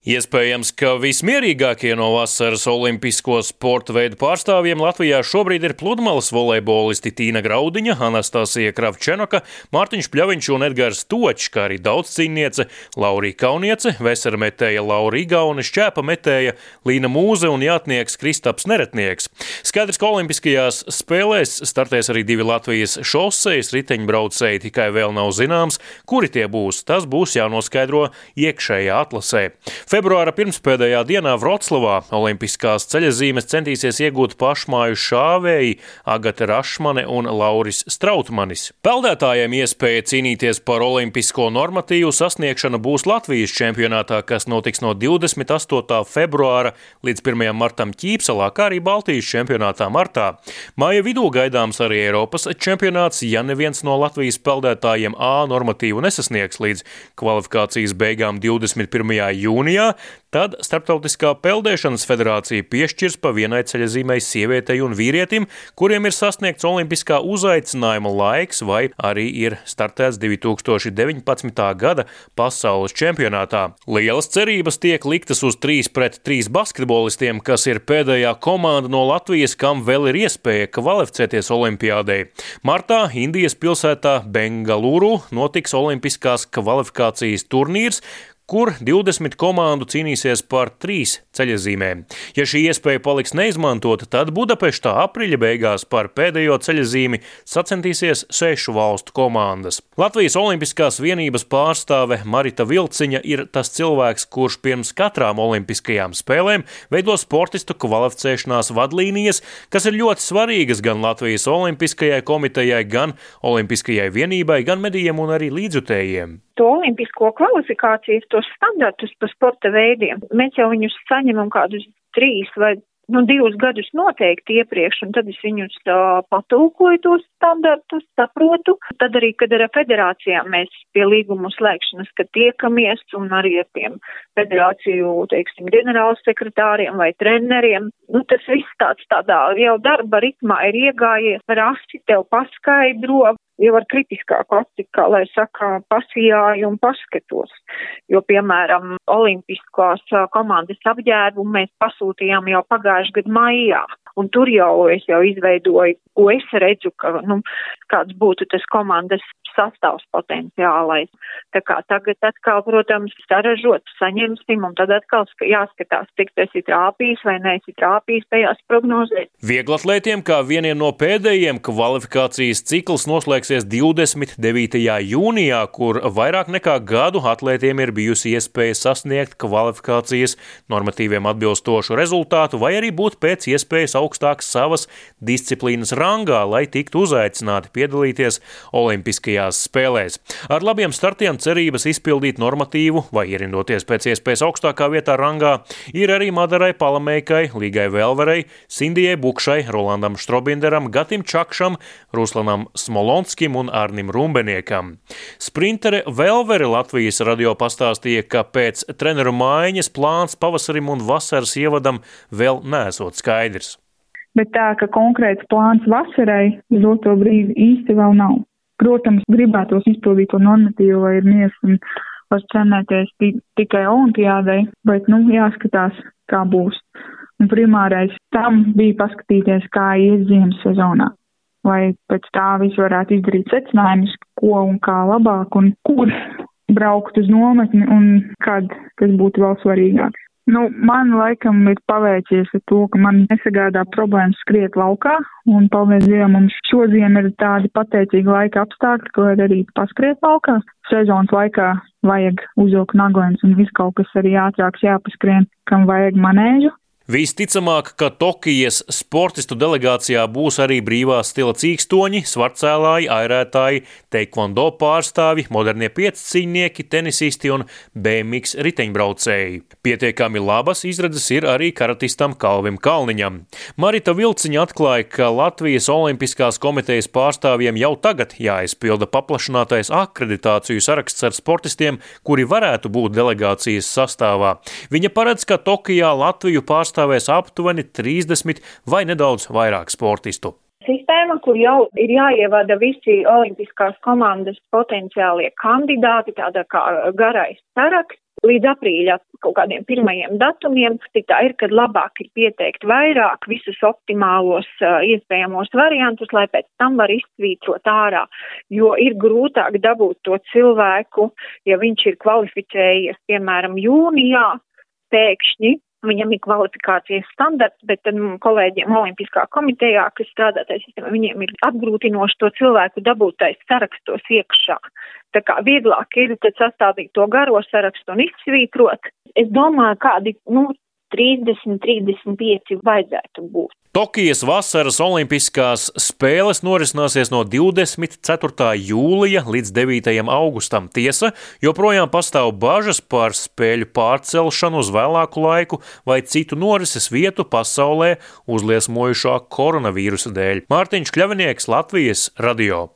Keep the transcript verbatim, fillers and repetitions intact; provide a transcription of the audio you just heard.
Iespējams, ka vismierīgākie no vasaras olimpisko sporta veidu pārstāvjiem Latvijā šobrīd ir pludmales volejbolisti Tīna Graudiņa, Anastasija Kravčenoka, Mārtiņš Pļaviņš un Edgars Točs, kā arī daudzcīņniece Laurija Kauniece, veserametēja Laura Igaune, šķēpa metēja Līna Mūze un jātnieks Kristaps Neretnieks. Skaidrs, ka olimpiskajās spēlēs startēs arī divi Latvijas šosejas riteņbraucēji, tikai vēl nav zināms, kuri tie būs. Tas būs jānoskaidro iekšējā atlasē. Februāra pirmspēdējā dienā Vroclavā olimpiskās ceļazīmes centīsies iegūt pašmāju šāvēji Agate Rašmane un Lauris Strautmanis. Peldētājiem iespēja cīnīties par olimpisko normatīvu sasniegšana būs Latvijas čempionātā, kas notiks no divdesmit astotā februāra līdz pirmajam martam Ķīpsalā, kā arī Baltijas čempionātā martā. Māja vidū gaidāms arī Eiropas čempionāts, ja neviens no Latvijas peldētājiem A normatīvu nesasniegs līdz kvalifikācijas beigām divdesmit pirmajā jūnijā. Tad Starptautiskā peldēšanas federācija piešķirs pa vienai ceļazīmei sievietei un vīrietim, kuriem ir sasniegts olimpiskā uzaicinājuma laiks vai arī ir startēts divi tūkstoši deviņpadsmitā gada pasaules čempionātā. Lielas cerības tiek liktas uz trīs pret trīs basketbolistiem, kas ir pēdējā komanda no Latvijas, kam vēl ir iespēja kvalificēties olimpiādei. Martā Indijas pilsētā Bengaluru notiks olimpiskās kvalifikācijas turnīrs, kur divdesmit komandu cīnīsies par trīs ceļazīmēm. Ja šī iespēja paliks neizmantota, tad Budapeštā aprīļa beigās par pēdējo ceļazīmi sacentīsies sešu valstu komandas. Latvijas olimpiskās vienības pārstāve Marita Vilciņa ir tas cilvēks, kurš pirms katrām olimpiskajām spēlēm veido sportistu kvalificēšanās vadlīnijas, kas ir ļoti svarīgas gan Latvijas olimpiskajai komitejai, gan olimpiskajai vienībai, gan medijiem un arī līdzjutējiem. To olimpisko kvalifikācijas, tos standartus par sporta veidiem, mēs jau viņus saņemam kādus trīs vai nu, divus gadus noteikti iepriekš, un tad es viņus uh, patulkoju tos standartus, saprotu. Tad arī, kad ar federācijām mēs pie līgumu slēgšanas, kad tiekamies, un arī ar tiem federāciju, teiksim, ģenerālsekretāriem vai treneriem, nu, tas viss tāds tādā jau darba ritmā ir iegājies, rasti tev paskaidro, jau ar kritiskāku aci, kā lai saka, pasijāju un paskatos. Jo, piemēram, olimpiskās komandas apģērbu mēs pasūtījām jau pagājušajā gadu maijā. Un tur jau es jau izveidoju, ko es redzu, ka, nu, kāds būtu tas komandas sastāvs potenciālais. Tā kā tagad atkal, protams, saražot, saņemsim, un tad atkal jāskatās, cik tas ir trāpījis vai neesi trāpījis tajās prognozēs. Vieglatlētiem, kā vieniem no pēdējiem, kvalifikācijas cikls noslēgsies divdesmit devītajā jūnijā, kur vairāk nekā gadu atlētiem ir bijusi iespēja sasniegt kvalifikācijas normatīviem atbilstošu rezultātu vai arī būt pēc iespējas augstāks savas disciplīnas rangā, lai tiktu uzaicināti piedalīties olimpiskajās spēlēs. Ar labiem startiem cerības izpildīt normatīvu vai ierindoties pēc iespējas augstākā vietā rangā ir arī Madarai Palameikai, Līgai Velverei, Sindijai Bukšai, Rolandam Štrobinderam, Gatim Čakšam, Ruslanam Smolonskim un Arnim Rumbeniekam. Sprintere Velvere Latvijas radio pastāstīja, ka pēc treneru maiņas plāns pavasarim un vasaras ievadam vēl neesot skaidrs. Bet tā, ka konkrēts plāns vasarai uz doto brīdi īsti vēl nav. Protams, gribētos izpildīt to normatīvu, lai ir mies un var trenēties tikai olimpiādai, bet, nu, jāskatās, kā būs. Un primārais tam bija paskatīties, kā iet ziemas sezonā. Lai pēc tā visu varētu izdarīt secinājumus, ko un kā labāk un kur braukt uz nometni un kad, kas būtu vēl svarīgāks. Nu, man laikam ir paveicies ar to, ka man nesagādā problēmas skriet laukā, un paldies Dievam, mums šodien ir tādi pateicīgi laika apstākļi, ko var arī paskriet laukā. Sezonas laikā vajag uzvilkt naglens un viss kaut kas arī ātrāks jāpaskrien, kam vajag manēžu. Visticamāk, ka Tokijas sportistu delegācijā būs arī brīvā stila cīkstoņi, svartcēlāji, airētāji, teikvondo pārstāvi, modernie pieccīņnieki, tenisisti un B M X riteņbraucēji. Pietiekami labas izredzes ir arī karatistam Kalvim Kalniņam. Marita Vilciņa atklāja, ka Latvijas olimpiskās komitejas pārstāvjiem jau tagad jāizpilda paplašinātais akreditāciju saraksts ar sportistiem, kuri varētu būt delegācijas sastāvā. Viņa paredz, ka Tokijā Latviju pārstāvēs aptuveni trīsdesmit vai nedaudz vairāk sportistu. sistēma, kur jau ir jāievada visi olimpiskās komandas potenciālie kandidāti, tāda kā garais saraksts. Līdz aprīļa kaut kādiem pirmajiem datumiem, tik tā ir, kad labāk ir pieteikt vairāk visus optimālos uh, iespējamos variantus, lai pēc tam var izsvītrot ārā, jo ir grūtāk dabūt to cilvēku, ja viņš ir kvalificējies, piemēram, jūnijā, pēkšņi, viņam ir kvalifikācijas standarts, bet tad kolēģiem Olimpiskā komitejā, kas strādā tajā sistēmā, viņiem ir apgrūtinoši to cilvēku dabūtais sarakstos iekšā. Tā kā vieglāk ir tad sastādīt to garo sarakstu un izsvītrot. Es domāju, kādi, nu, trīsdesmit, trīsdesmit pieci vajadzētu būt. Tokijas vasaras olimpiskās spēles norisināsies no divdesmit ceturtā jūlija līdz devītajam augustam. Tiesa, joprojām pastāv bažas par spēļu pārcelšanu uz vēlāku laiku vai citu norises vietu pasaulē uzliesmojušā koronavīrusa dēļ. Mārtiņš Kļavinieks, Latvijas radio.